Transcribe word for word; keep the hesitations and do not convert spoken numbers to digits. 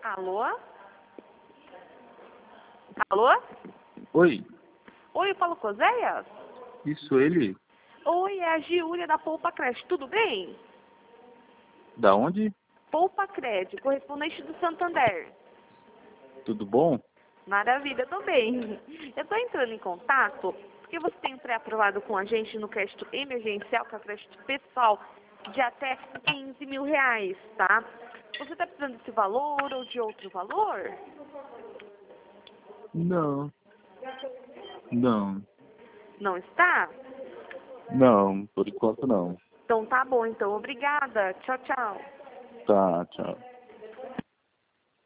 Alô? Alô? Oi, Oi, eu falo com o Zéias? isso ele? Oi, é a Giulia da Poupa Cred, tudo bem? Da onde? Poupa Cred, correspondente do Santander. Tudo bom? Maravilha, tô bem. Eu tô entrando em contato porque você tem pré-aprovado com a gente no crédito emergencial, que é o crédito pessoal, de até quinze mil reais, tá? Você tá precisando desse valor ou de outro valor? Não, não, Não está? não, por enquanto não. Então tá bom, então obrigada. Tchau, tchau. Tá, tchau.